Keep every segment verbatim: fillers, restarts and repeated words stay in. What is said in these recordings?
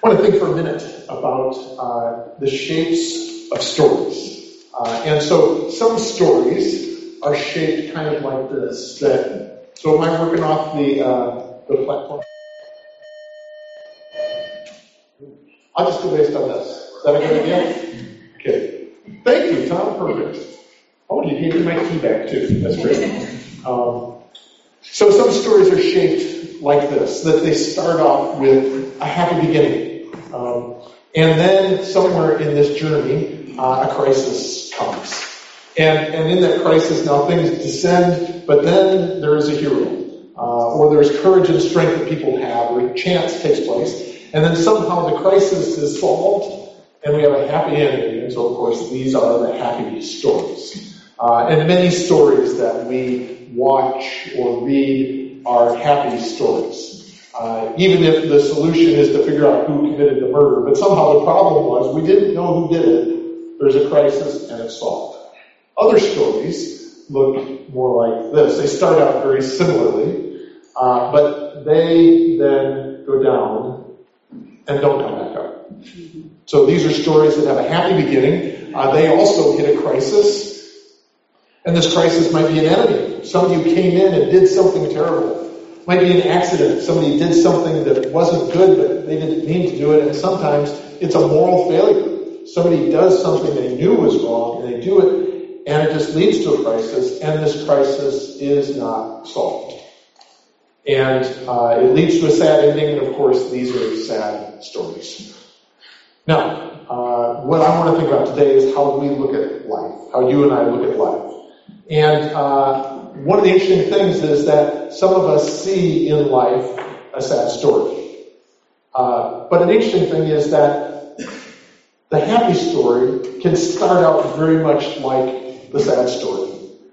I want to think for a minute about uh, the shapes of stories. Uh, and so some stories are shaped kind of like this. That, so am I working off the, uh, the platform? I'll just go based on this. Is that a good idea? Okay. Thank you, Tom. Perfect. Oh, you gave me my key back too. That's great. Um, so some stories are shaped like this, that they start off with a happy beginning. Um, and then somewhere in this journey, uh, a crisis comes. And, and in that crisis, now things descend, but then there is a hero. Uh, or there's courage and strength that people have, or a chance takes place. And then somehow the crisis is solved, and we have a happy ending. And so, of course, these are the happy stories. Uh, and many stories that we watch or read are happy stories. Uh, even if the solution is to figure out who committed the murder, but somehow the problem was we didn't know who did it. There's a crisis, and it's solved. Other stories look more like this. They start out very similarly, uh, but they then go down and don't come back up. So these are stories that have a happy beginning. Uh, they also hit a crisis. And this crisis might be an enemy. Somebody who came in and did something terrible. It might be an accident. Somebody did something that wasn't good, but they didn't mean to do it. And sometimes it's a moral failure. Somebody does something they knew was wrong, and they do it, and it just leads to a crisis, and this crisis is not solved. And uh, it leads to a sad ending, and of course, these are sad stories. Now, uh, what I want to think about today is how we look at life, how you and I look at life. And uh, one of the interesting things is that some of us see in life a sad story. Uh, but an interesting thing is that the happy story can start out very much like the sad story.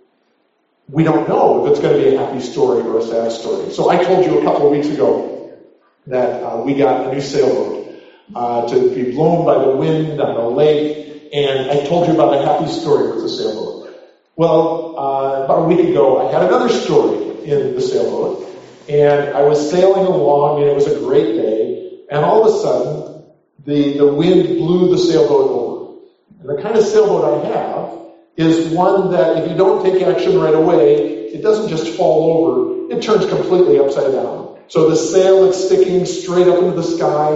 We don't know if it's going to be a happy story or a sad story. So I told you a couple of weeks ago that uh, we got a new sailboat uh, to be blown by the wind on a lake, and I told you about a happy story with the sailboat. Well, uh, about a week ago, I had another story in the sailboat, and I was sailing along, and it was a great day, and all of a sudden, the, the wind blew the sailboat over. And the kind of sailboat I have is one that if you don't take action right away, it doesn't just fall over, it turns completely upside down. So the sail that's sticking straight up into the sky,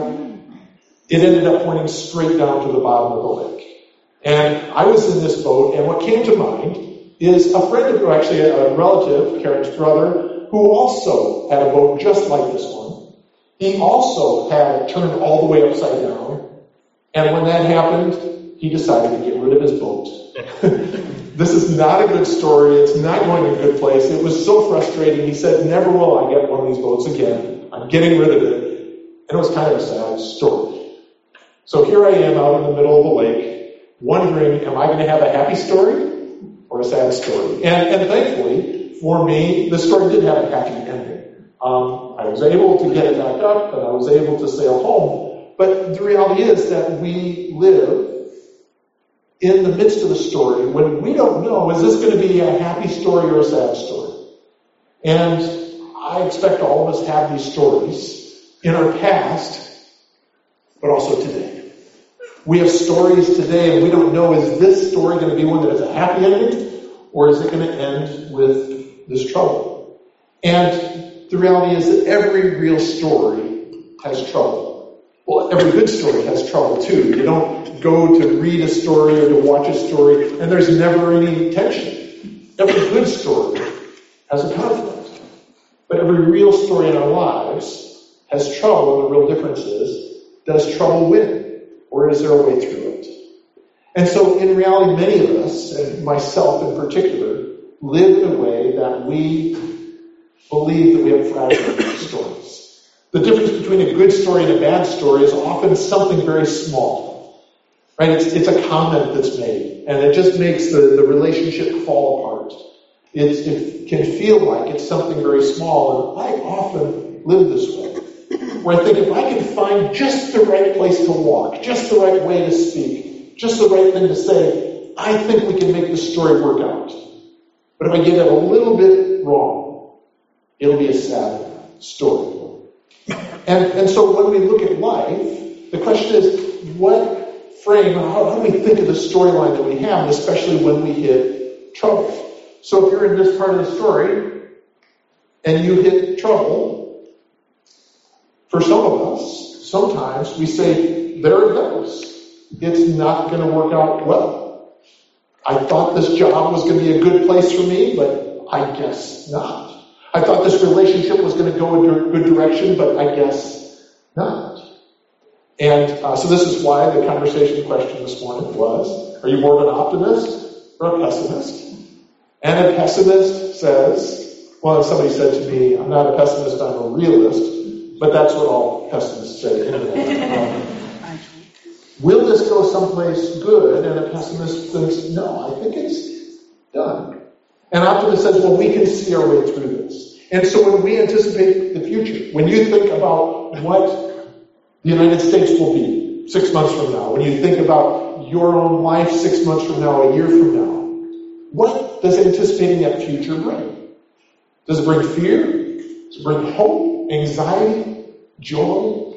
it ended up pointing straight down to the bottom of the lake. And I was in this boat, and what came to mind is a friend of, actually a relative, Karen's brother, who also had a boat just like this one. He also had it turned all the way upside down, and when that happened, he decided to get rid of his boat. This is not a good story. It's not going to a good place. It was so frustrating. He said, never will I get one of these boats again. I'm getting rid of it. And it was kind of a sad story. So here I am out in the middle of the lake, wondering, am I going to have a happy story or a sad story? And, and thankfully, for me, the story did have a happy ending. Um, I was able to get it back up, and I was able to sail home. But the reality is that we live in the midst of the story when we don't know, is this going to be a happy story or a sad story? And I expect all of us have these stories in our past, but also today. We have stories today, and we don't know, is this story going to be one that has a happy ending, or is it going to end with this trouble? And the reality is that every real story has trouble. Well, every good story has trouble too. You don't go to read a story or to watch a story, and there's never any tension. Every good story has a conflict. But every real story in our lives has trouble, and the real difference is, does trouble win? Or is there a way through it? And so in reality, many of us, and myself in particular, live in a way that we believe that we have fragile stories. The difference between a good story and a bad story is often something very small. Right? It's, it's a comment that's made, and it just makes the, the relationship fall apart. It's, it can feel like it's something very small, and I often live this way. Where I think if I can find just the right place to walk, just the right way to speak, just the right thing to say, I think we can make the story work out. But if I get it a little bit wrong, it'll be a sad story. And, and so when we look at life, the question is, what frame, how, how do we think of the storyline that we have, especially when we hit trouble? So if you're in this part of the story, and you hit trouble, for some of us, sometimes we say, there it goes. It's not going to work out well. I thought this job was going to be a good place for me, but I guess not. I thought this relationship was going to go in a good direction, but I guess not. And uh, so this is why the conversation question this morning was, are you more of an optimist or a pessimist? And a pessimist says, well, somebody said to me, I'm not a pessimist, I'm a realist, but that's what all pessimists say anyway. Um, will this go someplace good? And a pessimist thinks, no, I think it's done. An optimist says, well, we can see our way through this. And so when we anticipate the future, when you think about what the United States will be six months from now, when you think about your own life six months from now, a year from now, what does anticipating that future bring? Does it bring fear? Does it bring hope, anxiety, joy?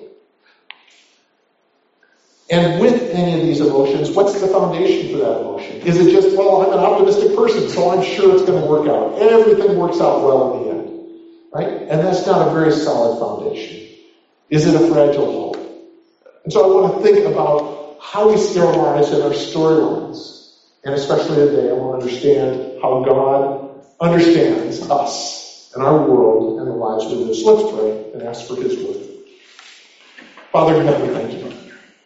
And with any of these emotions, what's the foundation for that emotion? Is it just, well, I'm an optimistic person, so I'm sure it's going to work out. Everything works out well in the end. Right? And that's not a very solid foundation. Is it a fragile hope? And so I want to think about how we see our lives and our storylines. And especially today, I want to understand how God understands us and our world and the lives we live. So let's pray and ask for His word. Father in heaven, thank you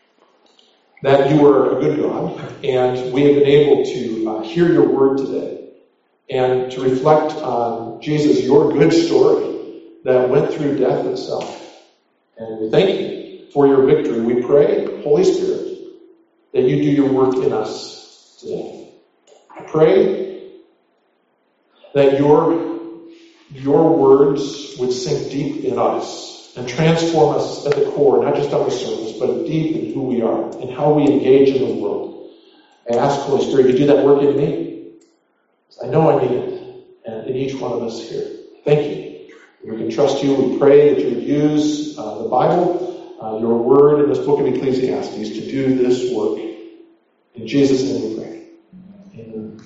that you are a good God, and we have been able to uh, hear your word today and to reflect on, Jesus, your good story that went through death itself. And we thank you for your victory. We pray, Holy Spirit, that you do your work in us today. I pray that your, your words would sink deep in us and transform us at the core, not just on the surface, but deep in who we are and how we engage in the world. I ask, Holy Spirit, to do that work in me. I know I need it, and in each one of us here. Thank you. We can trust you. We pray that you would use uh, the Bible, uh, your word in this book of Ecclesiastes to do this work. In Jesus' name we pray. Amen.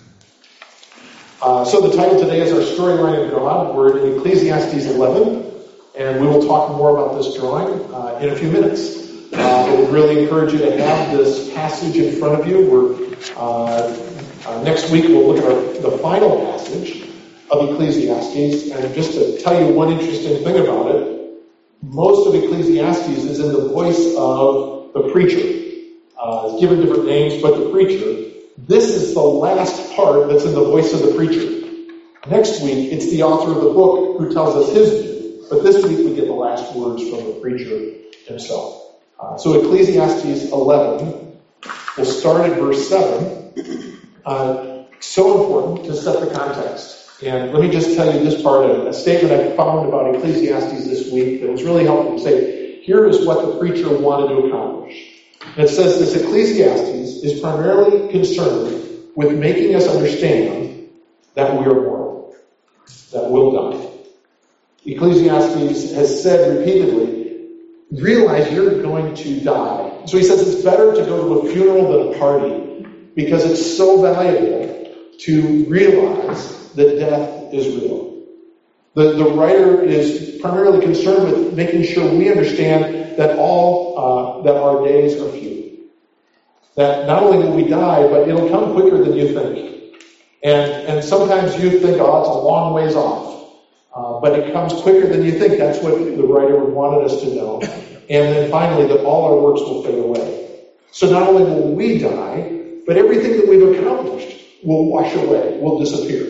Uh, so the title today is Our Storyline of God. We're in Ecclesiastes eleven. And we will talk more about this drawing uh, in a few minutes. Uh, I would really encourage you to have this passage in front of you. We're, uh, uh, next week we'll look at our, the final passage of Ecclesiastes. And just to tell you one interesting thing about it, most of Ecclesiastes is in the voice of the preacher. Uh, it's given different names, but the preacher. This is the last part that's in the voice of the preacher. Next week, it's the author of the book who tells us his view. But this week we get the last words from the preacher himself. Uh, so Ecclesiastes eleven, we'll start at verse seven. Uh, so important to set the context. And let me just tell you this part, of a statement I found about Ecclesiastes this week that was really helpful to say, here is what the preacher wanted to accomplish. And it says this: Ecclesiastes is primarily concerned with making us understand that we are mortal, that we'll die. Ecclesiastes has said repeatedly, realize you're going to die. So he says it's better to go to a funeral than a party because it's so valuable to realize that death is real. The, the writer is primarily concerned with making sure we understand that all uh, that our days are few. That not only will we die, but it'll come quicker than you think. And, and sometimes you think, oh, it's a long ways off. Uh, but it comes quicker than you think. That's what the writer wanted us to know. And then finally, that all our works will fade away. So not only will we die, but everything that we've accomplished will wash away, will disappear.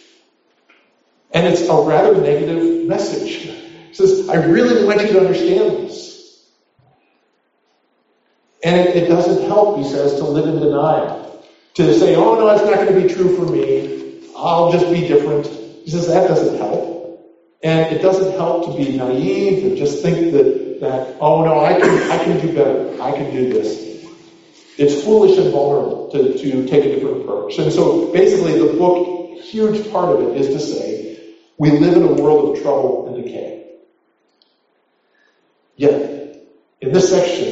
And it's a rather negative message. It says, I really want you to understand this. And it, it doesn't help, he says, to live in denial. To say, oh no, it's not going to be true for me. I'll just be different. He says, that doesn't help. And it doesn't help to be naive and just think that, that oh no, I can I can do better. I can do this. It's foolish and vulnerable to, to take a different approach. And so basically the book, huge part of it is to say, we live in a world of trouble and decay. Yet, in this section,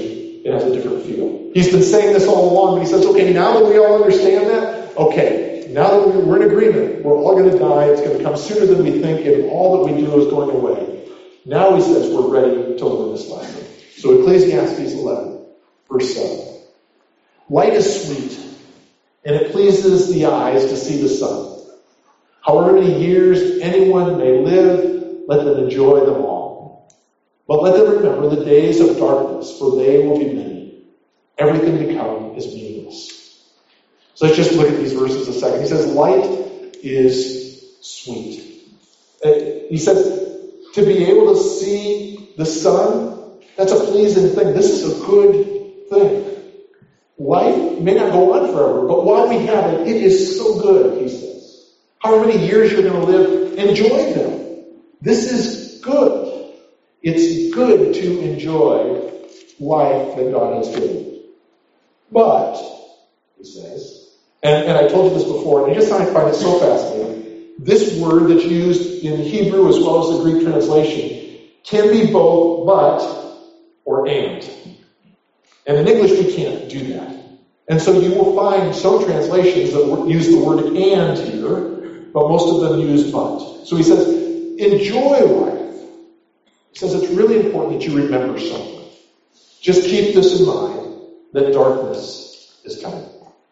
it has a different feel. He's been saying this all along, but he says, okay, now that we all understand that, okay, now that we're in agreement, we're all going to die, it's going to come sooner than we think, and all that we do is going away. Now he says we're ready to learn this lesson. So Ecclesiastes eleven, verse seven. Light is sweet, and it pleases the eyes to see the sun. However many years anyone may live, let them enjoy them all. But let them remember the days of darkness, for they will be many. Everything to come is meaningless. So let's just look at these verses a second. He says, light is sweet. He says, to be able to see the sun, that's a pleasing thing. This is a good thing. Life may not go on forever, but while we have it, it is so good, he says. However many years you're going to live, enjoy them. This is good. It's good to enjoy life that God has given. But, he says, and, and I told you this before, and I just find it so fascinating, this word that's used in Hebrew as well as the Greek translation can be both but or and. And in English we can't do that. And so you will find some translations that use the word and here, but most of them use but. So he says, enjoy life. He says it's really important that you remember something. Just keep this in mind, that darkness is coming.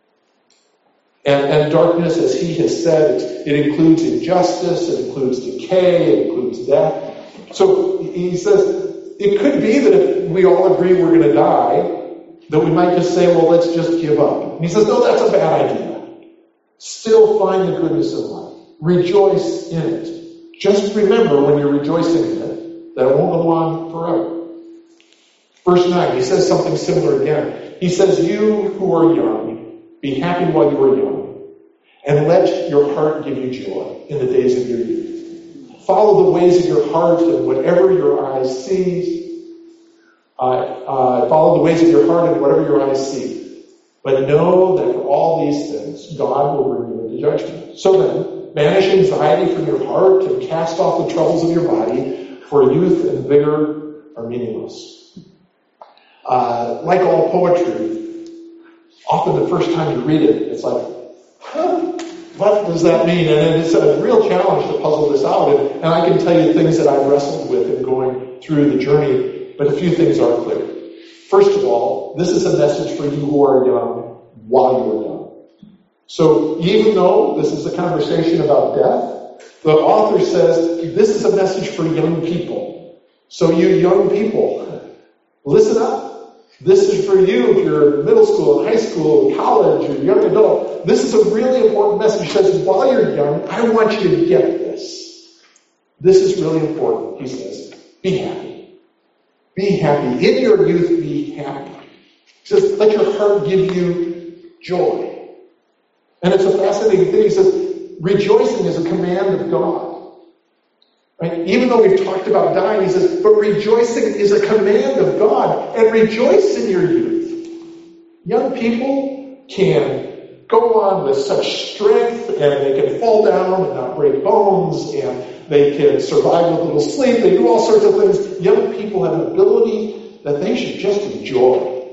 And, and darkness, as he has said, it, it includes injustice, it includes decay, it includes death. So he says, it could be that if we all agree we're going to die, that we might just say, well, let's just give up. And he says, no, that's a bad idea. Still find the goodness of life. Rejoice in it. Just remember when you're rejoicing in it, that it won't go on forever. Verse nine, he says something similar again. He says, you who are young, be happy while you are young, and let your heart give you joy in the days of your youth. Follow the ways of your heart, and whatever your eyes see, uh, uh, follow the ways of your heart and whatever your eyes see. But know that for all these things, God will bring you into judgment. So then, banish anxiety from your heart and cast off the troubles of your body, for youth and vigor are meaningless. Uh, like all poetry, often the first time you read it, it's like, huh, what does that mean? And it's a real challenge to puzzle this out. And, and I can tell you things that I've wrestled with in going through the journey, but a few things are clear. First of all, this is a message for you who are young while you are young. So even though this is a conversation about death, the author says this is a message for young people. So you young people, listen up. This is for you if you're in middle school, high school, college, or young adult. This is a really important message. It says, while you're young, I want you to get this. This is really important, he says. Be happy. Be happy. In your youth, be happy. He says, let your heart give you joy. And it's a fascinating thing. He says, rejoicing is a command of God. Right? Even though we've talked about dying, he says, but rejoicing is a command of God. And rejoice in your youth. Young people can go on with such strength, and they can fall down and not break bones, and they can survive with little sleep. They do all sorts of things. Young people have an ability that they should just enjoy.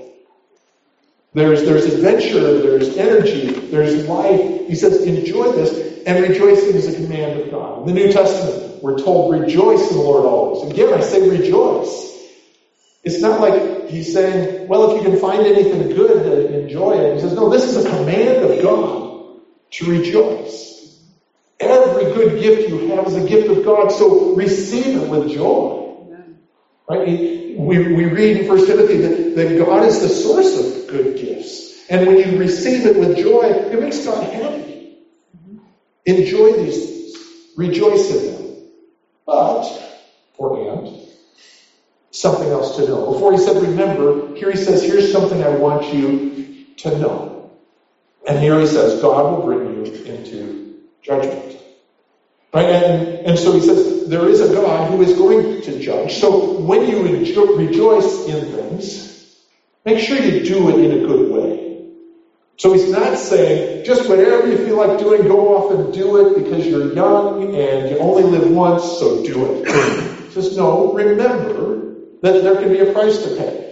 There's, there's adventure, there's energy, there's life. He says, enjoy this, and rejoicing is a command of God. In the New Testament, we're told, rejoice in the Lord always. Again, I say rejoice. It's not like he's saying, well, if you can find anything good, to enjoy it. He says, no, this is a command of God to rejoice. Every good gift you have is a gift of God, so receive it with joy. Right? We, we read in First Timothy that, that God is the source of good gifts. And when you receive it with joy, it makes God happy. Enjoy these things. Rejoice in them. But, or and, something else to know. Before he said remember, here he says, here's something I want you to know. And here he says, God will bring you into judgment. Right? And, and so he says, there is a God who is going to judge. So when you enjoy, rejoice in things, make sure you do it in a good way. So he's not saying, just whatever you feel like doing, go off and do it because you're young and you only live once, so do it. He says, no, remember that there can be a price to pay.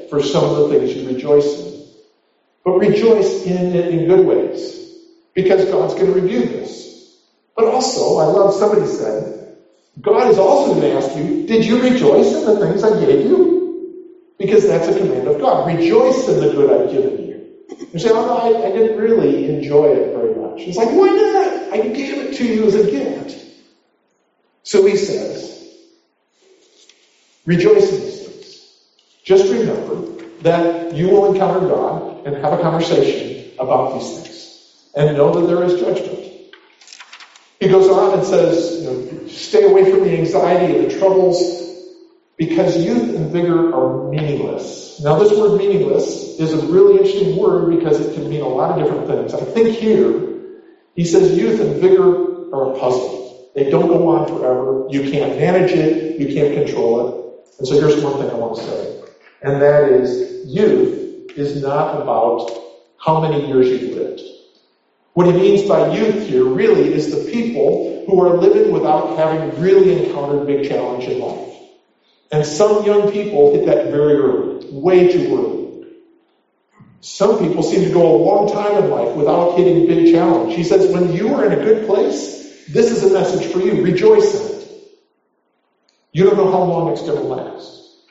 for some of the things you rejoice in. But rejoice in it in good ways, because God's going to review this. But also, I love somebody said, God is also going to ask you, did you rejoice in the things I gave you? Because that's a command of God. Rejoice in the good I've given you. You say, oh no, I, I didn't really enjoy it very much. It's like, why not? I gave it to you as a gift. So he says, rejoice in these things. Just remember that you will encounter God and have a conversation about these things. And know that there is judgment. He goes on and says, you know, stay away from the anxiety and the troubles, because youth and vigor are meaningless. Now this word meaningless is a really interesting word because it can mean a lot of different things. I think here, he says youth and vigor are a puzzle. They don't go on forever. You can't manage it. You can't control it. And so here's one thing I want to say. And that is, youth is not about how many years you've lived. What he means by youth here really is the people who are living without having really encountered big challenge in life. And some young people hit that very early, way too early. Some people seem to go a long time in life without hitting big challenge. He says, when you are in a good place, this is a message for you. Rejoice in it. You don't know how long it's going to last.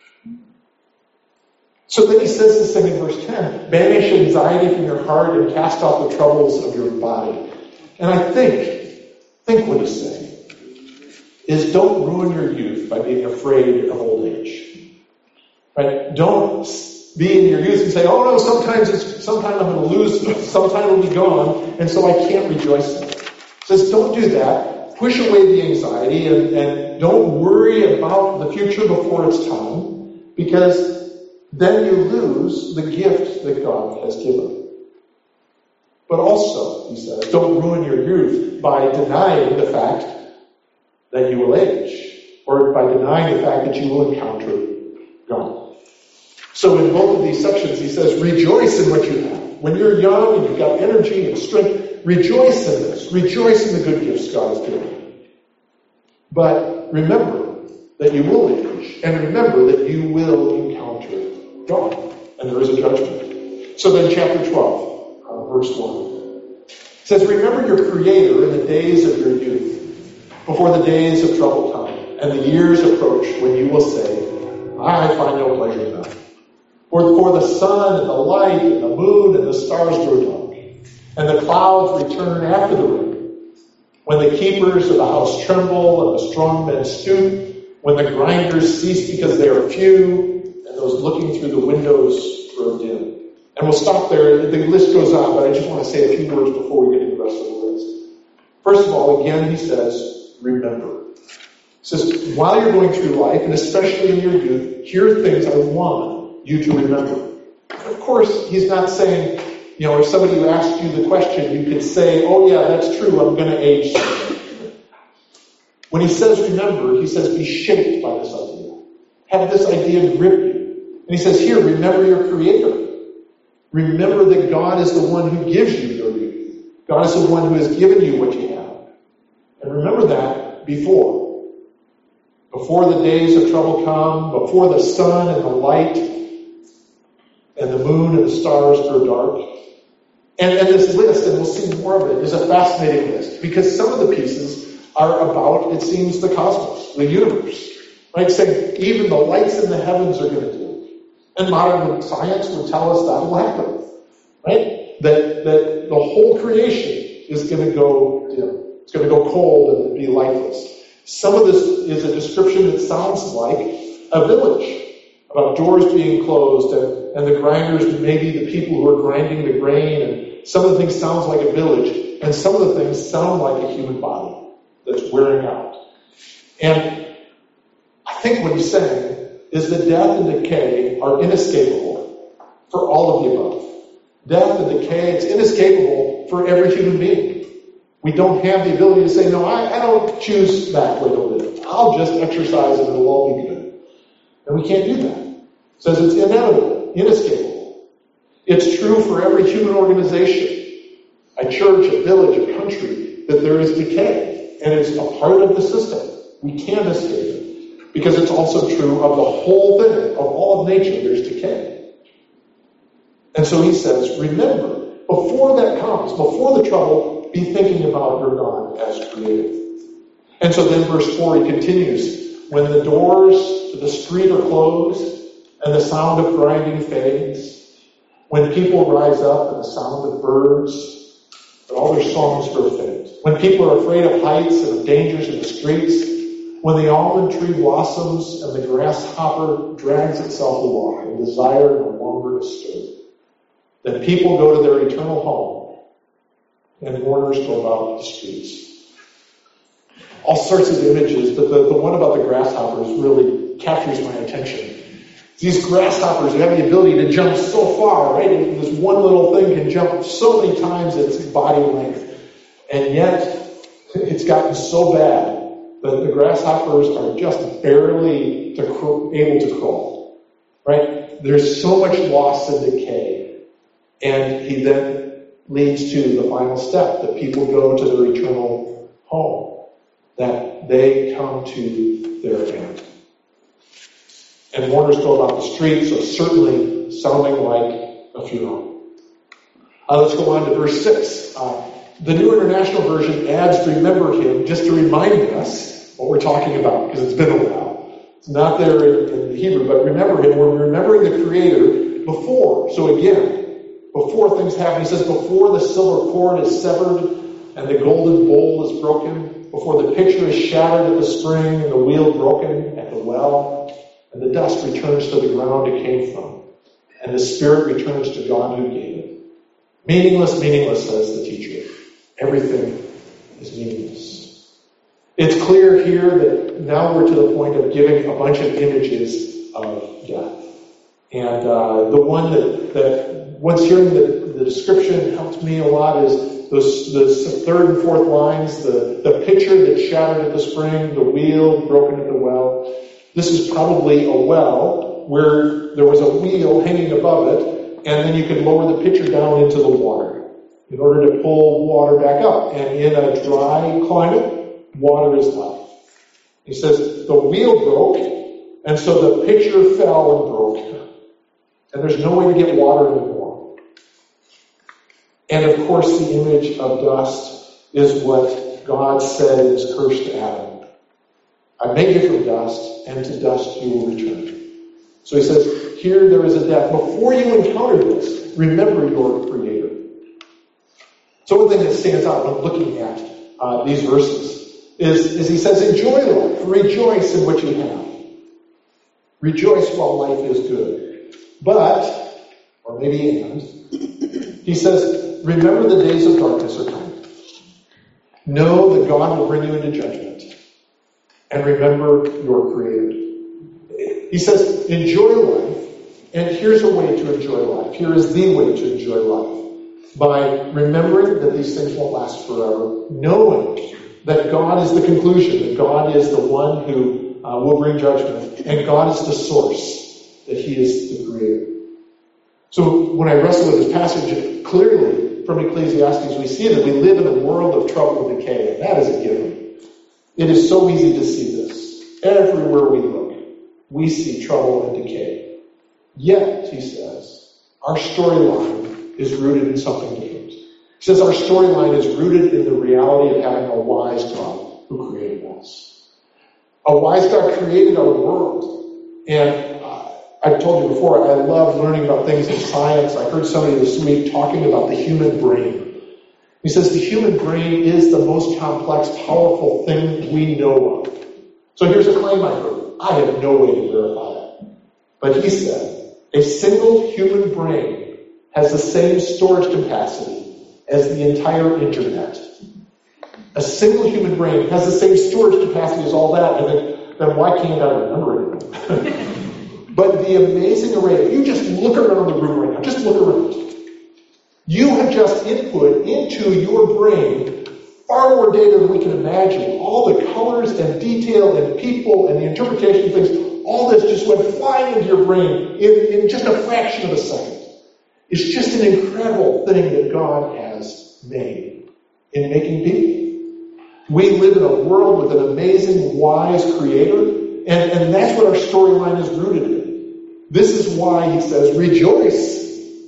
So then he says this thing in verse ten, banish anxiety from your heart and cast off the troubles of your body. And I think, think what he's saying is don't ruin your youth by being afraid of old age. Right? Don't be in your youth and say, oh no, sometimes it's, sometime I'm going to lose, sometime it'll be gone, and so I can't rejoice in it. He says, don't do that. Push away the anxiety and, and don't worry about the future before it's time, because then you lose the gift that God has given. But also, he says, don't ruin your youth by denying the fact that you will age, or by denying the fact that you will encounter God. So in both of these sections, he says, rejoice in what you have. When you're young and you've got energy and strength, rejoice in this. Rejoice in the good gifts God has given you. But remember that you will age, and remember that you will encounter God, and there is a judgment. So then chapter twelve, uh, verse one, says, remember your Creator in the days of your youth, before the days of trouble come, and the years approach when you will say, I find no pleasure in them. For, for the sun and the light and the moon and the stars grow dark, and the clouds return after the rain. When the keepers of the house tremble and the strong men stoop, when the grinders cease because they are few, and those looking through the windows grow dim. And we'll stop there. The list goes on, but I just want to say a few words before we get to the rest of the list. First of all, again, he says, remember. He says, while you're going through life, and especially in your youth, here are things I want you to remember. Of course, he's not saying, you know, if somebody asked you the question, you could say, oh yeah, that's true, I'm going to age soon. When he says remember, he says be shaped by this idea. Have this idea grip you. And he says here, remember your Creator. Remember that God is the one who gives you your youth. God is the one who has given you what you have. And remember that before. Before the days of trouble come, before the sun and the light and the moon and the stars grow dark. And, and this list, and we'll see more of it, is a fascinating list, because some of the pieces are about, it seems, the cosmos, the universe. Right? Saying even the lights in the heavens are going to do it. And modern science would tell us that will happen. Right? That, that the whole creation is going to go dim. It's going to go cold and be lifeless. Some of this is a description that sounds like a village, about doors being closed and, and the grinders, maybe the people who are grinding the grain, and some of the things sounds like a village, and some of the things sound like a human body that's wearing out. And I think what he's saying is that death and decay are inescapable for all of the above. Death and decay, it's inescapable for every human being. We don't have the ability to say, no, I, I don't choose that way to live. I'll just exercise and it'll all be good. And we can't do that. It says it's inevitable, inescapable. It's true for every human organization, a church, a village, a country, that there is decay. And it's a part of the system. We can't escape it. Because it's also true of the whole thing, of all of nature, there's decay. And so he says, remember, before that comes, before the trouble, be thinking about your God as creator. And so then verse four, he continues, when the doors to the street are closed and the sound of grinding fades, when people rise up and the sound of birds, but all their songs grow faint, when people are afraid of heights and of dangers in the streets, when the almond tree blossoms and the grasshopper drags itself along and desire no longer to stir, then people go to their eternal home and mourners go about the streets. All sorts of images, but the, the one about the grasshoppers really captures my attention. These grasshoppers have the ability to jump so far, right? And this one little thing can jump so many times its body length. And yet, it's gotten so bad that the grasshoppers are just barely to cr- able to crawl, right? There's so much loss and decay. And he then leads to the final step, that people go to their eternal home, that they come to their end. And mourners go about the streets, so certainly sounding like a funeral. Uh, let's go on to verse six. Uh, the New International Version adds remember him just to remind us what we're talking about, because it's been a while. It's not there in, in the Hebrew, but remember him. We're remembering the Creator before. So again, before things happen, he says, before the silver cord is severed and the golden bowl is broken, before the pitcher is shattered at the spring and the wheel broken at the well, and the dust returns to the ground it came from, and the spirit returns to God who gave it. Meaningless, meaningless, says the teacher. Everything is meaningless. It's clear here that now we're to the point of giving a bunch of images of death. And uh, the one that, that once hearing the, the description helped me a lot is those, the third and fourth lines, the, the pitcher that shattered at the spring, the wheel broken at the well. This is probably a well where there was a wheel hanging above it, and then you could lower the pitcher down into the water in order to pull water back up. And in a dry climate, water is life. He says the wheel broke, and so the pitcher fell and broke. And there's no way to get water anymore. And of course, the image of dust is what God said is cursed to Adam. I made you from dust, and to dust you will return. So he says, here there is a death. Before you encounter this, remember your Creator. So one thing that stands out when looking at uh, these verses is, is he says, enjoy life, rejoice in what you have. Rejoice while life is good. But, or maybe and, he says, remember the days of darkness are coming. Know that God will bring you into judgment. And remember your Creator. He says, enjoy life. And here's a way to enjoy life. Here is the way to enjoy life. By remembering that these things won't last forever. Knowing that God is the conclusion. That God is the one who uh, will bring judgment. And God is the source. That He is the Creator. So when I wrestle with this passage, clearly from Ecclesiastes, we see that we live in a world of trouble and decay. And that is a given. It is so easy to see this. Everywhere we look, we see trouble and decay. Yet, he says, our storyline is rooted in something different. He says our storyline is rooted in the reality of having a wise God who created us. A wise God created our world. And uh, I've told you before, I love learning about things in science. I heard somebody this week talking about the human brain. He says the human brain is the most complex, powerful thing we know of. So here's a claim I heard. I have no way to verify it. But he said, a single human brain has the same storage capacity as the entire internet. A single human brain has the same storage capacity as all that, and then, then why can't I remember it? But the amazing array, if you just look around the room right now, just look around. You have just input into your brain far more data than we can imagine. All the colors and detail and people and the interpretation of things, all this just went flying into your brain in, in just a fraction of a second. It's just an incredible thing that God has made in making people. We live in a world with an amazing, wise Creator, and, and that's what our storyline is rooted in. This is why he says, rejoice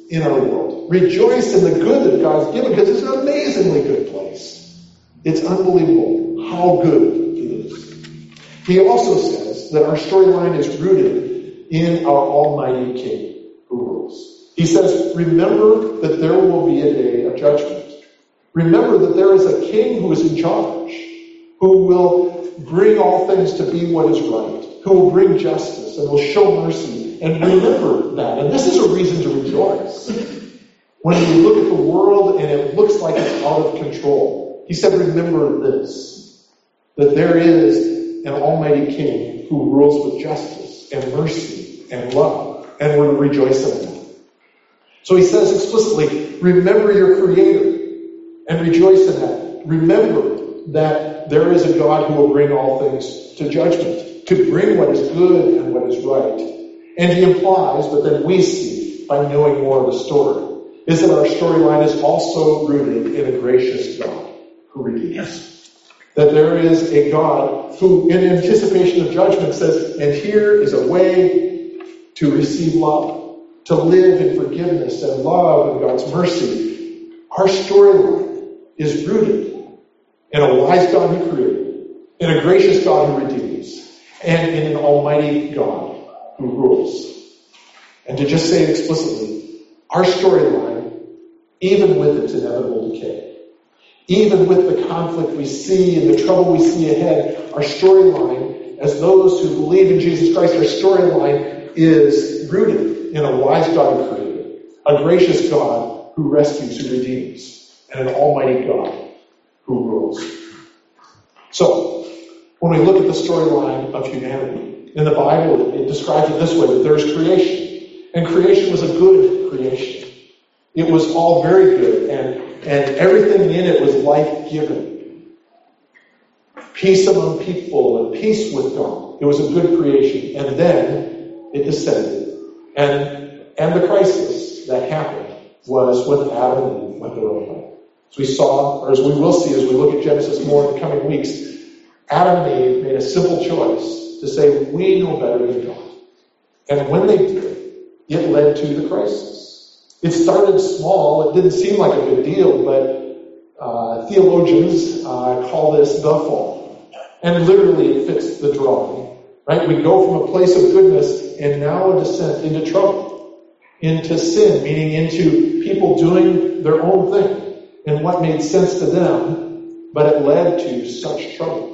in our world. Rejoice in the good that God's given, because it's an amazingly good place. It's unbelievable how good it is. He also says that our storyline is rooted in our Almighty King who rules. He says, remember that there will be a day of judgment. Remember that there is a king who is in charge, who will bring all things to be what is right, who will bring justice and will show mercy. And remember that. And this is a reason to rejoice. When we look at the world and it looks like it's out of control, he said, remember this, that there is an Almighty King who rules with justice and mercy and love, and we're to rejoice in that. So he says explicitly, remember your Creator and rejoice in that. Remember that there is a God who will bring all things to judgment, to bring what is good and what is right. And he implies, but then we see by knowing more of the story, is that our storyline is also rooted in a gracious God who redeems. That there is a God who, in anticipation of judgment, says, and here is a way to receive love, to live in forgiveness and love and God's mercy. Our storyline is rooted in a wise God who created, in a gracious God who redeems, and in an almighty God who rules. And to just say it explicitly, our storyline, even with its inevitable decay, even with the conflict we see and the trouble we see ahead, our storyline, as those who believe in Jesus Christ, our storyline is rooted in a wise God who created, a gracious God who rescues, who redeems, and an almighty God who rules. So, when we look at the storyline of humanity, in the Bible, it describes it this way, that there's creation. And creation was a good creation. It was all very good, and, and everything in it was life-giving. Peace among people and peace with God. It was a good creation. And then it descended. And, and the crisis that happened was when Adam and Eve went their own way. As we saw, or as we will see as we look at Genesis more in the coming weeks, Adam and Eve made a simple choice to say, we know better than God. And when they did, it led to the crisis. It started small. It didn't seem like a big deal, but uh, theologians uh, call this the fall. And literally it fits the drawing. Right? We go from a place of goodness and now a descent into trouble, into sin, meaning into people doing their own thing and what made sense to them, but it led to such trouble.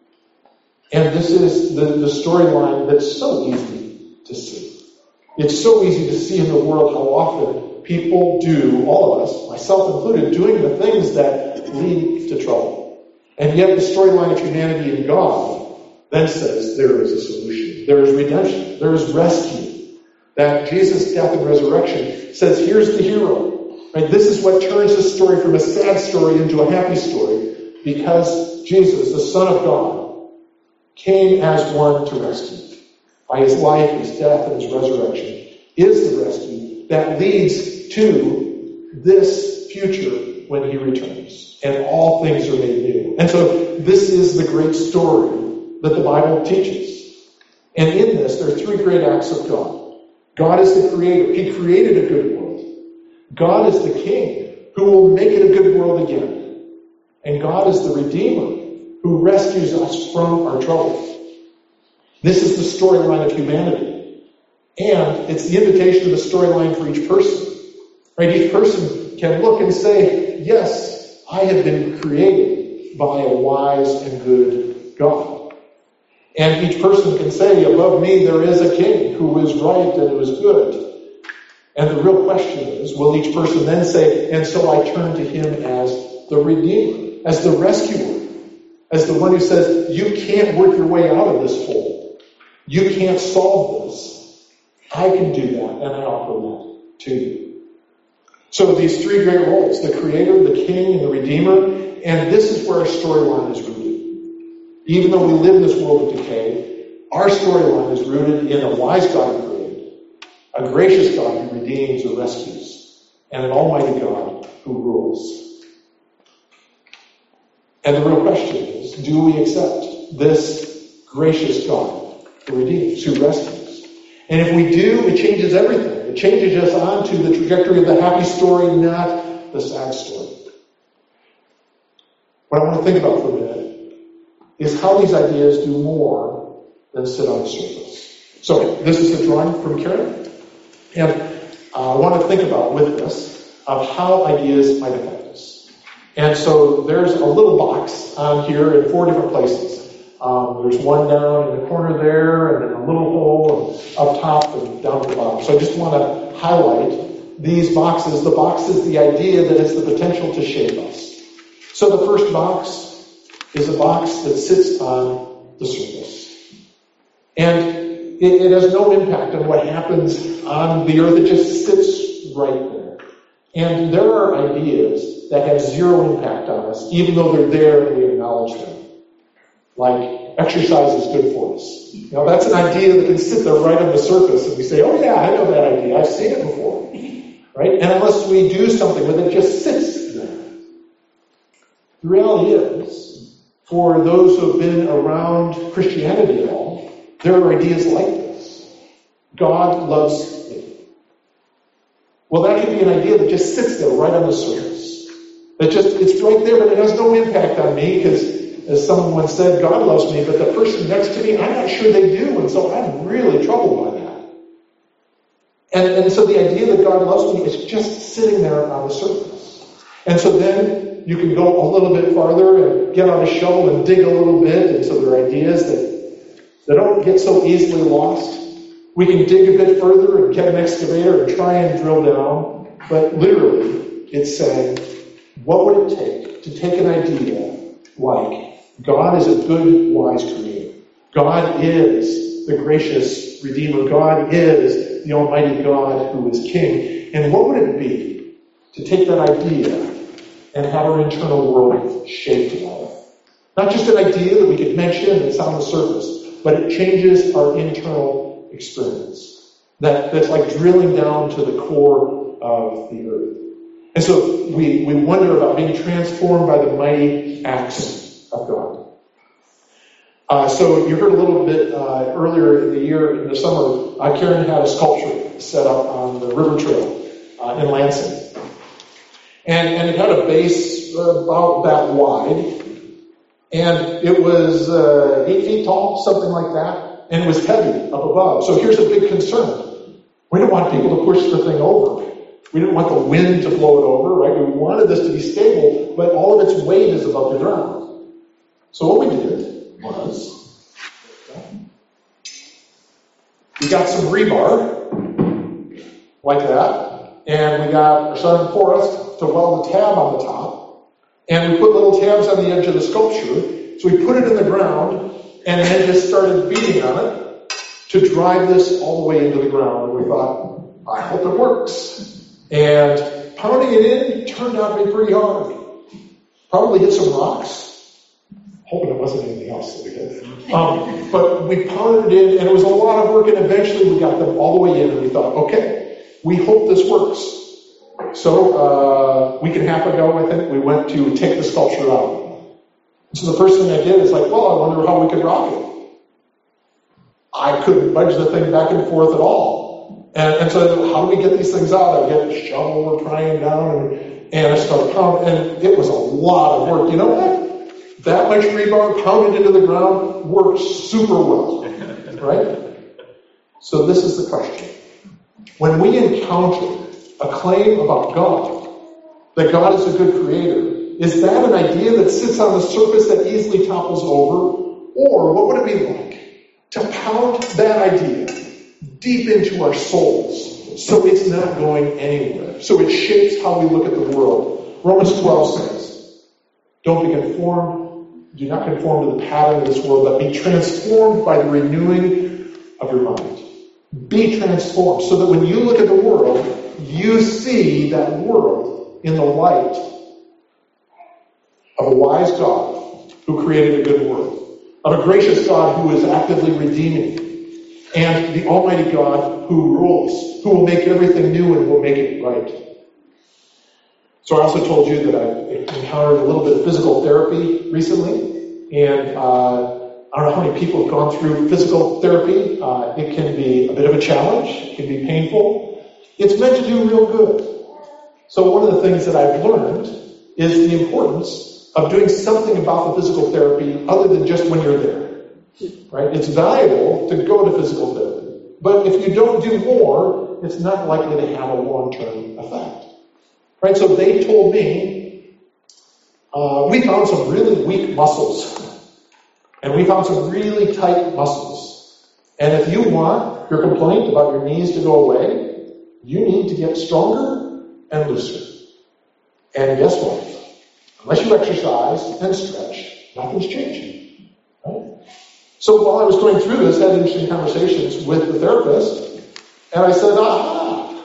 And this is the, the storyline that's so easy to see. It's so easy to see in the world how often people do, all of us, myself included, doing the things that lead to trouble. And yet the storyline of humanity in God then says there is a solution. There is redemption. There is rescue. That Jesus' death and resurrection says, here's the hero. Right? This is what turns the story from a sad story into a happy story, because Jesus, the Son of God, came as one to rescue. By his life, his death, and his resurrection is the rescue that leads to this future when he returns. And all things are made new. And so this is the great story that the Bible teaches. And in this, there are three great acts of God. God is the creator. He created a good world. God is the king who will make it a good world again. And God is the redeemer who rescues us from our troubles. This is the storyline of humanity. And it's the invitation of the storyline for each person. Right? Each person can look and say, yes, I have been created by a wise and good God. And each person can say, above me there is a king who is right and who is good. And the real question is, will each person then say, and so I turn to him as the Redeemer, as the rescuer, as the one who says, you can't work your way out of this hole. You can't solve this. I can do that, and I offer that to you. So these three great roles, the Creator, the King, and the Redeemer, and this is where our storyline is rooted. Even though we live in this world of decay, our storyline is rooted in a wise God who created, a gracious God who redeems or rescues, and an almighty God who rules. And the real question is, do we accept this gracious God who redeems, who rescues? And if we do, it changes everything. It changes us onto the trajectory of the happy story, not the sad story. What I want to think about for a minute is how these ideas do more than sit on the surface. So this is a drawing from Karen. And uh, I want to think about with this of how ideas might affect us. And so there's a little box on here in four different places. Um, there's one down in the corner there, and then a little hole, and up top and down at the bottom. So I just want to highlight these boxes. The box is the idea that has the potential to shape us. So the first box is a box that sits on the surface. And it, it has no impact on what happens on the earth. It just sits right there. And there are ideas that have zero impact on us, even though they're there and we acknowledge them. Like, exercise is good for us. You know, that's an idea that can sit there right on the surface and we say, oh yeah, I know that idea. I've seen it before. Right? And unless we do something with it, it just sits there. The reality is, for those who have been around Christianity at all, there are ideas like this. God loves me. Well, that can be an idea that just sits there right on the surface. That just, it's right there, but it has no impact on me because, as someone once said, God loves me, but the person next to me, I'm not sure they do, and so I'm really troubled by that. And, and so the idea that God loves me is just sitting there on the surface. And so then you can go a little bit farther and get on a shovel and dig a little bit, and so there are ideas that, that don't get so easily lost. We can dig a bit further and get an excavator and try and drill down, but literally it's saying, what would it take to take an idea like God is a good, wise creator. God is the gracious Redeemer. God is the Almighty God who is King. And what would it be to take that idea and have our internal world shaped by it? Not just an idea that we could mention that's on the surface, but it changes our internal experience. That, that's like drilling down to the core of the earth. And so we, we wonder about being transformed by the mighty acts of God. Uh, so you heard a little bit uh, earlier in the year, in the summer, uh, Karen had a sculpture set up on the river trail uh, in Lansing. And, and it had a base about that wide. And it was uh, eight feet tall, something like that. And it was heavy up above. So here's a big concern. We didn't want people to push the thing over. We didn't want the wind to blow it over, right? We wanted this to be stable, but all of its weight is above the ground. So what we did was, we got some rebar, like that, and we got our son Forrest to weld a tab on the top, and we put little tabs on the edge of the sculpture, so we put it in the ground, and then just started beating on it to drive this all the way into the ground, and we thought, I hope it works. And pounding it in turned out to be pretty hard. Probably hit some rocks. Hoping it wasn't anything else that we did. Um, but we pounded it in, and it was a lot of work, and eventually we got them all the way in, and we thought, okay, we hope this works. So uh, a week and a half ago, I think, we went to take the sculpture out. So the first thing I did is like, well, I wonder how we could rock it. I couldn't budge the thing back and forth at all. And, and so how do we get these things out? I get a shovel, we're prying down, and, and I started pounding, and it was a lot of work. You know what? That much rebar pounded into the ground works super well, right? So this is the question. When we encounter a claim about God, that God is a good creator, is that an idea that sits on the surface that easily topples over? Or what would it be like to pound that idea deep into our souls so it's not going anywhere, so it shapes how we look at the world? Romans twelve says, don't be conformed, do not conform to the pattern of this world, but be transformed by the renewing of your mind. Be transformed so that when you look at the world, you see that world in the light of a wise God who created a good world, of a gracious God who is actively redeeming, and the Almighty God who rules, who will make everything new and will make it right. So I also told you that I encountered a little bit of physical therapy recently, and uh, I don't know how many people have gone through physical therapy. Uh, it can be a bit of a challenge. It can be painful. It's meant to do real good. So one of the things that I've learned is the importance of doing something about the physical therapy other than just when you're there. Right? It's valuable to go to physical therapy. But if you don't do more, it's not likely to have a long-term effect. Right? So they told me, uh, we found some really weak muscles. And we found some really tight muscles. And if you want your complaint about your knees to go away, you need to get stronger and looser. And guess what? Unless you exercise and stretch, nothing's changing. Right? So while I was going through this, I had interesting conversations with the therapist, and I said, aha,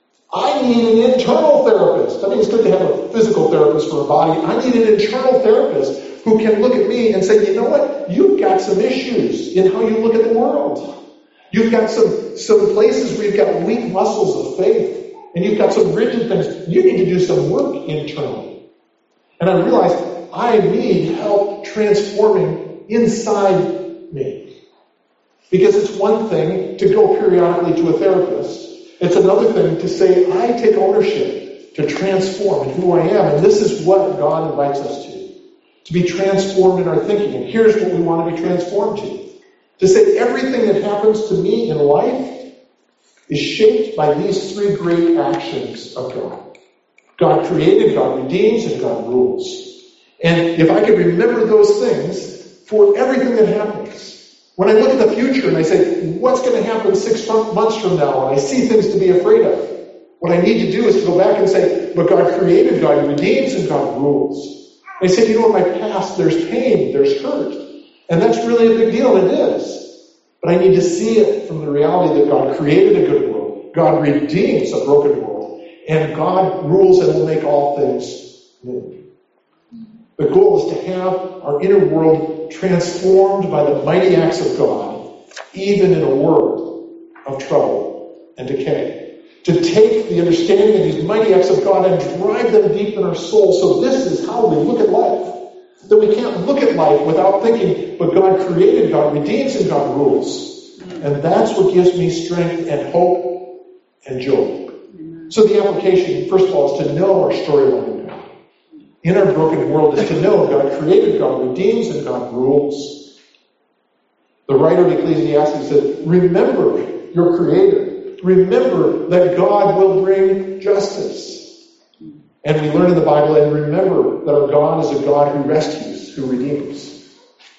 I need an internal therapist. I mean, it's good to have a physical therapist for a body. I need an internal therapist who can look at me and say, you know what? You've got some issues in how you look at the world. You've got some, some places where you've got weak muscles of faith, and you've got some rigid things. You need to do some work internally. And I realized I need help transforming inside me. Because it's one thing to go periodically to a therapist. It's another thing to say, I take ownership to transform in who I am. And this is what God invites us to. To be transformed in our thinking. And here's what we want to be transformed to. To say everything that happens to me in life is shaped by these three great actions of God. God created, God redeems, and God rules. And if I can remember those things for everything that happens, when I look at the future and I say, what's going to happen six months from now, and I see things to be afraid of, what I need to do is to go back and say, but God created, God redeems, and God rules. I said, you know, in my past, there's pain, there's hurt. And that's really a big deal, and it is. But I need to see it from the reality that God created a good world. God redeems a broken world. And God rules and will make all things new. The goal is to have our inner world transformed by the mighty acts of God, even in a world of trouble and decay. To take the understanding of these mighty acts of God and drive them deep in our soul. So this is how we look at life. That we can't look at life without thinking, but God created, God redeems, and God rules. And that's what gives me strength and hope and joy. So the application, first of all, is to know our storyline of God. In our broken world is to know God created, God redeems, and God rules. The writer of Ecclesiastes said, remember your Creator. Remember that God will bring justice. And we learn in the Bible, and remember that our God is a God who rescues, who redeems.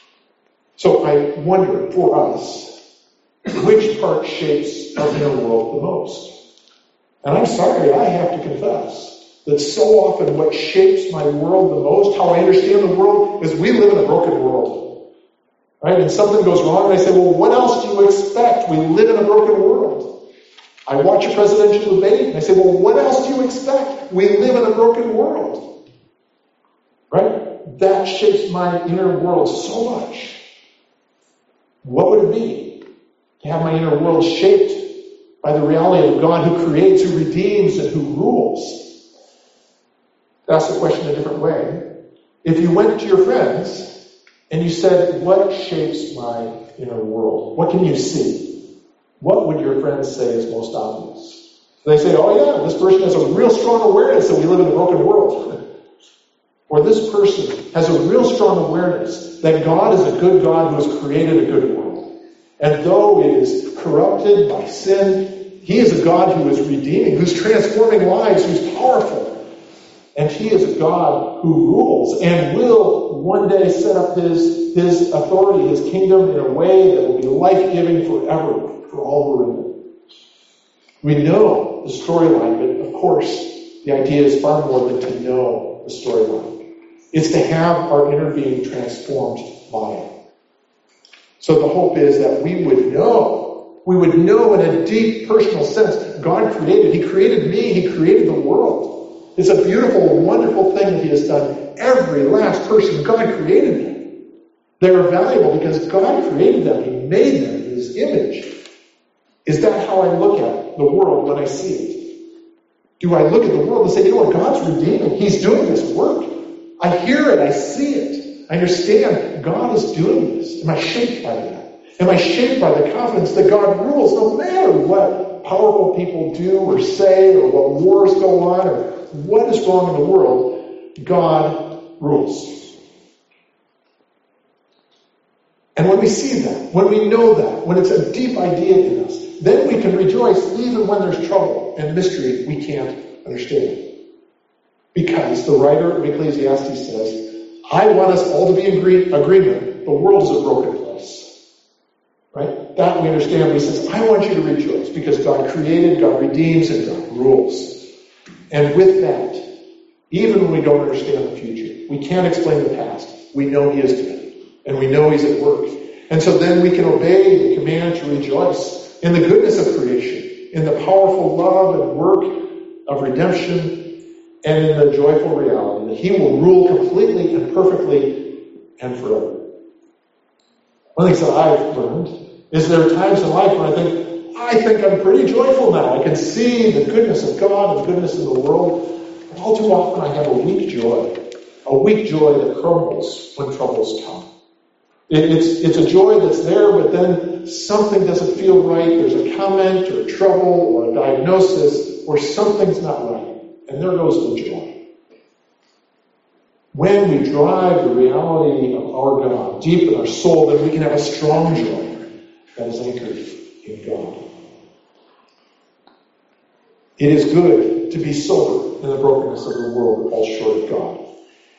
So I wonder, for us, which part shapes our inner world the most? And I'm sorry, I have to confess that so often what shapes my world the most, how I understand the world, is we live in a broken world. Right? And something goes wrong, and I say, well, what else do you expect? We live in a broken world. I watch a presidential debate, and I say, well, what else do you expect? We live in a broken world. Right? That shapes my inner world so much. What would it be to have my inner world shaped by the reality of God who creates, who redeems, and who rules? To ask the question a different way, if you went to your friends and you said, what shapes my inner world? What can you see? What would your friends say is most obvious? They say, oh yeah, this person has a real strong awareness that we live in a broken world. Or this person has a real strong awareness that God is a good God who has created a good world. And though it is corrupted by sin, He is a God who is redeeming, who's transforming lives, who's powerful. And He is a God who rules and will one day set up His, His authority, His kingdom in a way that will be life-giving forever. For all who are in it. We know the storyline, but of course, the idea is far more than to know the storyline. It's to have our inner being transformed by it. So the hope is that we would know, we would know in a deep personal sense, God created, He created me, He created the world. It's a beautiful, wonderful thing that He has done. Every last person, God created them. They are valuable because God created them. He made them in His image. Is that how I look at the world when I see it? Do I look at the world and say, you know what, God's redeeming. He's doing this work. I hear it. I see it. I understand God is doing this. Am I shaped by that? Am I shaped by the confidence that God rules no matter what powerful people do or say or what wars go on or what is wrong in the world? God rules. And when we see that, when we know that, when it's a deep idea in us, then we can rejoice even when there's trouble and mystery we can't understand. Because the writer of Ecclesiastes says, I want us all to be in agree- agreement. The world is a broken place. Right? That we understand. He says, I want you to rejoice because God created, God redeems, and God rules. And with that, even when we don't understand the future, we can't explain the past, we know He is good. And we know He's at work. And so then we can obey the command to rejoice in the goodness of creation, in the powerful love and work of redemption, and in the joyful reality that He will rule completely and perfectly and forever. One of the things that I've learned is there are times in life when I think, I think I'm pretty joyful now. I can see the goodness of God and the goodness of the world. And all too often I have a weak joy. A weak joy that crumbles when troubles come. It, it's, it's a joy that's there, but then something doesn't feel right. There's a comment or trouble or a diagnosis or something's not right. And there goes the joy. When we drive the reality of our God deep in our soul, then we can have a strong joy that is anchored in God. It is good to be sober in the brokenness of the world that falls short of God.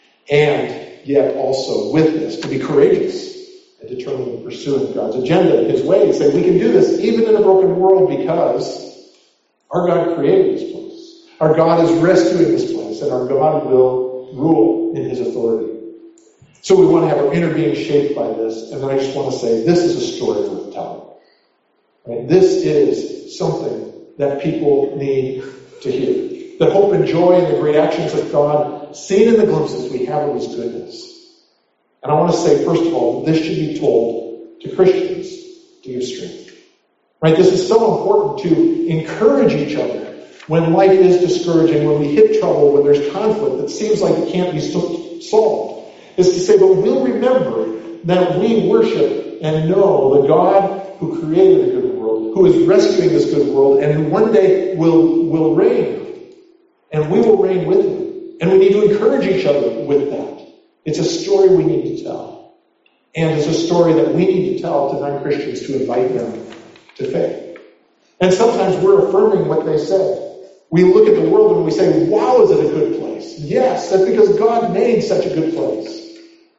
And yet also with this, to be courageous and determined in pursuing God's agenda and His ways. Say we can do this even in a broken world because our God created this place. Our God is rescuing this place, and our God will rule in His authority. So we want to have our inner being shaped by this, and then I just want to say, this is a story worth telling. Right? This is something that people need to hear. The hope and joy and the great actions of God, seen in the glimpses we have of His goodness. And I want to say, first of all, this should be told to Christians to give strength. Right? This is so important to encourage each other. When life is discouraging, when we hit trouble, when there's conflict that seems like it can't be solved, is to say, but we'll remember that we worship and know the God who created a good world, who is rescuing this good world, and who one day will, will reign. And we will reign with Him. And we need to encourage each other with that. It's a story we need to tell. And it's a story that we need to tell to non-Christians to invite them to faith. And sometimes we're affirming what they say. We look at the world and we say, wow, is it a good place? Yes, that's because God made such a good place.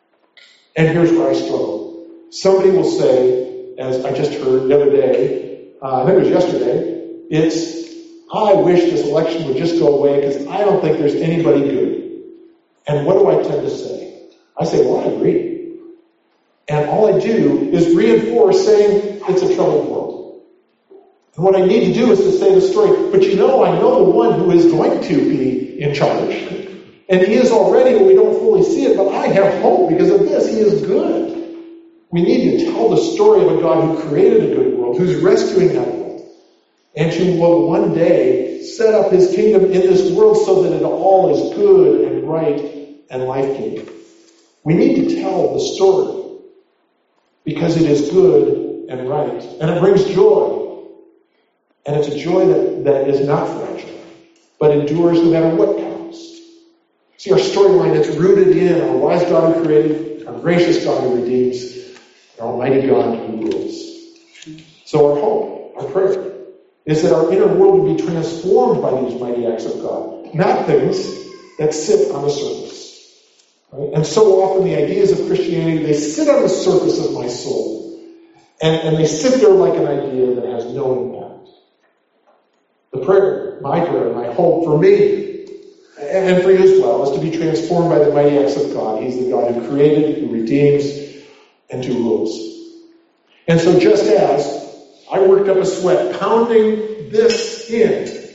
And here's where I struggle. Somebody will say, as I just heard the other day, uh, I think it was yesterday, it's, I wish this election would just go away because I don't think there's anybody good. And what do I tend to say? I say, well, I agree. And all I do is reinforce saying it's a troubled world. And what I need to do is to say the story, but you know, I know the one who is going to be in charge. And He is already, and we don't fully see it, but I have hope because of this. He is good. We need to tell the story of a God who created a good world, who's rescuing that world, and who will one day set up His kingdom in this world so that it all is good and right and life-giving. We need to tell the story because it is good and right, and it brings joy. And it's a joy that, that is not fragile, but endures no matter what comes. See, our storyline is rooted in our wise God who created, our gracious God who redeems, our almighty God who rules. So our hope, our prayer, is that our inner world will be transformed by these mighty acts of God, not things that sit on the surface. Right? And so often the ideas of Christianity, they sit on the surface of my soul, and, and they sit there like an idea that has no impact. The prayer, my prayer, my hope for me, and for you as well, is to be transformed by the mighty acts of God. He's the God who created, who redeems, and who rules. And so just as I worked up a sweat pounding this in,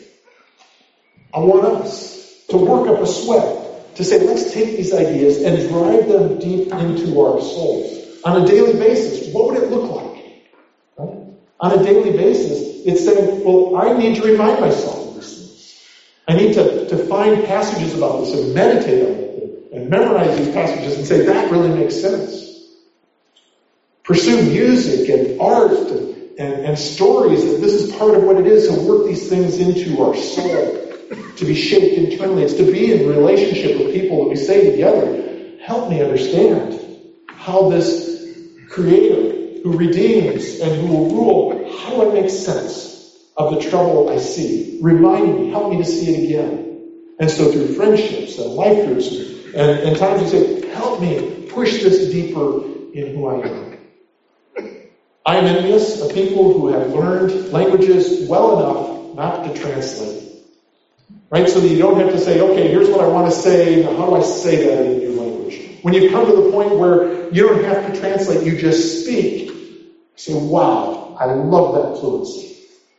I want us to work up a sweat to say, let's take these ideas and drive them deep into our souls. On a daily basis, what would it look like? Right? On a daily basis, it's saying, well, I need to remind myself of these things. I need to, to find passages about this and meditate on it and memorize these passages and say, that really makes sense. Pursue music and art and, and, and stories, that this is part of what it is to work these things into our soul, to be shaped internally. It's to be in relationship with people that we say together, help me understand how this Creator who redeems and who will rule, how do I make sense of the trouble I see? Remind me, help me to see it again. And so through friendships and life groups and, and times you say, help me push this deeper in who I am. I am envious of people who have learned languages well enough not to translate. Right? So that you don't have to say, okay, here's what I want to say, now how do I say that in a new language? When you come to the point where you don't have to translate, you just speak. Say, wow, I love that fluency.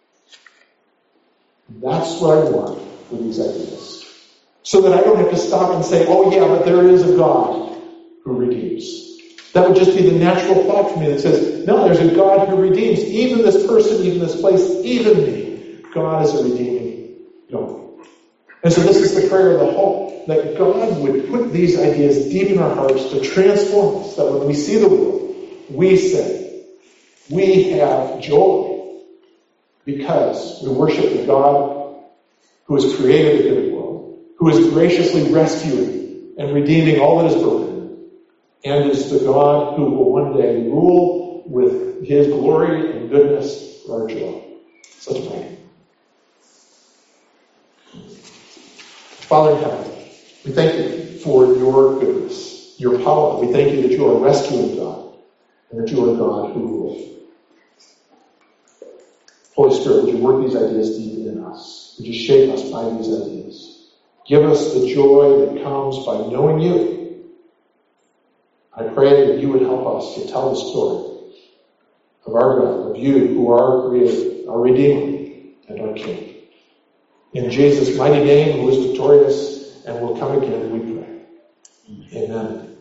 That's what I want with these ideas. So that I don't have to stop and say, oh yeah, but there is a God who redeems. That would just be the natural thought for me that says, no, there's a God who redeems. Even this person, even this place, even me. God is a redeeming God. And so this is the prayer of the hope, that God would put these ideas deep in our hearts to transform us, that when we see the world, we say, we have joy because we worship the God who has created the good world, who is graciously rescuing and redeeming all that is broken, and is the God who will one day rule with His glory and goodness for our joy. Such a man. Father in heaven, we thank you for your goodness, your power. We thank you that you are a rescuing God and that you are a God who rules. Holy Spirit, would you work these ideas deep in us? Would you shape us by these ideas? Give us the joy that comes by knowing you. I pray that you would help us to tell the story of our God, of you who are our Creator, our Redeemer, and our King. In Jesus' mighty name, who is victorious and will come again, we pray. Amen.